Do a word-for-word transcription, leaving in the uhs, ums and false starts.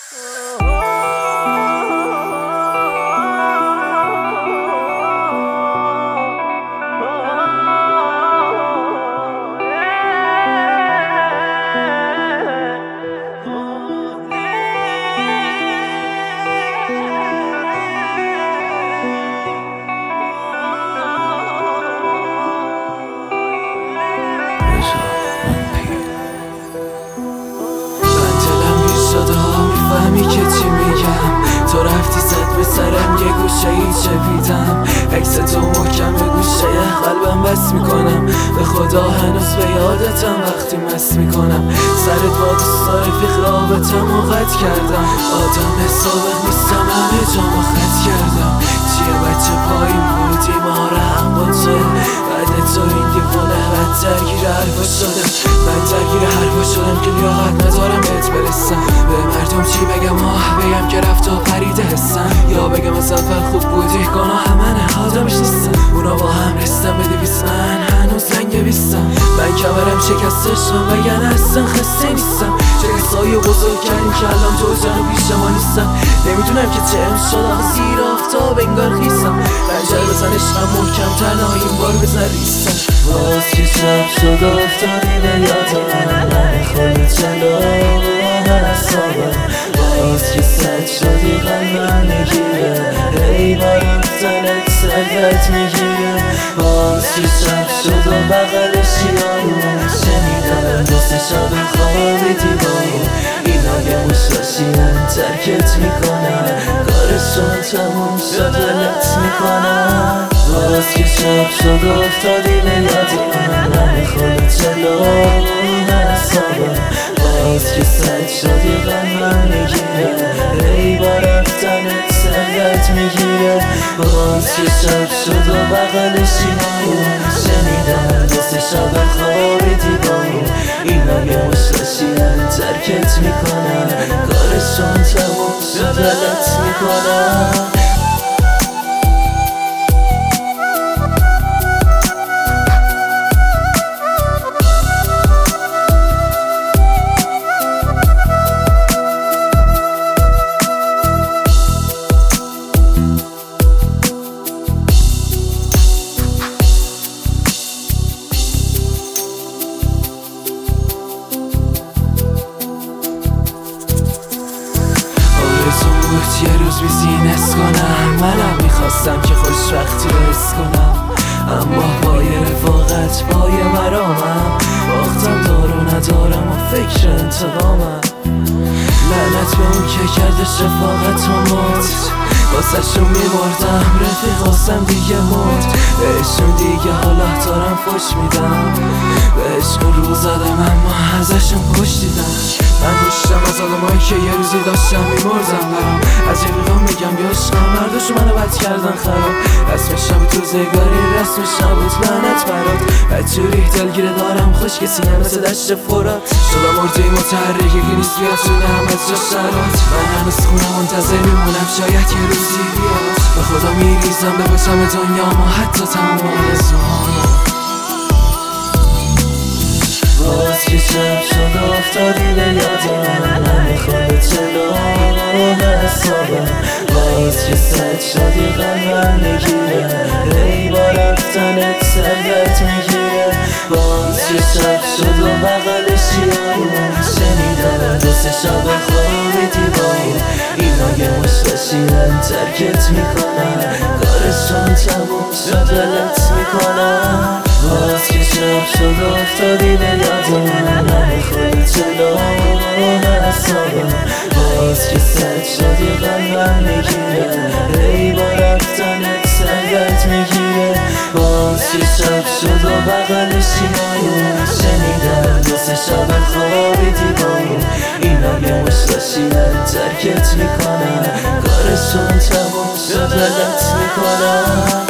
میفهمی که چی میگم، تو رفتی زد به سرم یه گوشه ای چپیدم، عکس تو محکم به گوشه قلبم بس میکنم، به خدا هنوز به یادتم وقتی مست میکنم، سرت با دوست رفیق رابطم و قطع کردم، آدم سابق نیستم همه جامو خط کردم، چیه بچه پایین بودی ما رحم با توه، بعد تو این دیوانه بد درگیر حرفا شدم، من درگیر حرفا شدم که لیاقت ندارم بهت برسم، به مردم چی بگم آه بگم که رفت و پریده حسم، یا بگم از اول خوب بودی گناه منه آدمش نیستم، اونا با هم رسیدن به دویست من هنوز لنگ بیستم، من کمرم شکسته شدم وگرنه اصلا خسته نیستم، چه کسایی بزرگ کردیم که الان تو جان و پیش ما نیستم، نمیدونم که چه ام شد آخه زیر آفتاب انگار خیستم، خنجر بزن عشقم محکم تنها این بار بزن ریستم، باز که شب شد افتادی به یادم، نمیخوری جلو حسابم، باز که سد شدی قلبم میگیره، ای با رفتنت سرت میگیره، باز که شب شد و بغلش یارو شنیدم دست شب خوابیدی با اینا یه مشاشیم ترکت میکنن، کارشون تموم شد ولت میکنن، باز که شب شد و افتادی به یادم، نمیخوری جلو حسابم، باز که سد شدی قلبم میگیره، ای با رفتنت سرت میگیره، باز که شب شد و بغلشی همون شنیدم دست شب خوابیدی با اینا یه مشاشیم ترکت میکنن، کارشون تموم شد ولت میکنن. یه روز بیزینس کنم، منم میخواستم که خوشبختی رو حس کنم، اما پای رفاقت پای مرامم، باختم دارو ندارم و فکر انتقامم، لعنت به اون که کردش رفاقت و مرد، واسه شون میمردم رفیق واسم دیگه مرد، بهشون دیگه حالا دارم فش میدم، بهشون رو زدم اما ازشون پشت دیدم، من روشتم از آدمایی که یه روزی داشتم میمردم برام، از رفیقام میگم بیاشقم مرداشو منو بد کردن خراب، رسمش نبود روزگاری رسمش نبود لعنت برات، بدجوری دلگیره دارم خوش کسی هم مثل دشت فرات، شدم مرده متحرکه که نیست بیاد شدم از جا شرات، من هنوز خونم منتظر میمونم شاید یه روزی بیاد، به خدا میریزم بپاشم دنیا ما حتی تمام آرزوهام، باز که شب شد افتادی به یادم، نمیخوره جلو حسابم، باز که سد شدی قلبم میگیره، ای با رفتنت سرت میگیره، باز که شب شد و بغلش یارو شنیدم دست شب خوابیدی با اینا یه مشاشیم ترکت میکنن، کارشون تموم شد ولت میکنن، باز که شب شد و افتادی به یادم، نمیخوری جلو حسابم، باز که سد شدی قلبم میگیره، ای با رفتنت سرت میگیره، باز که شب شد و بغلشی همون شنیدم دست شب خوابیدی با اینا یه مشاشیم ترکت میکنن، کارشون تموم شد ولت میکنن.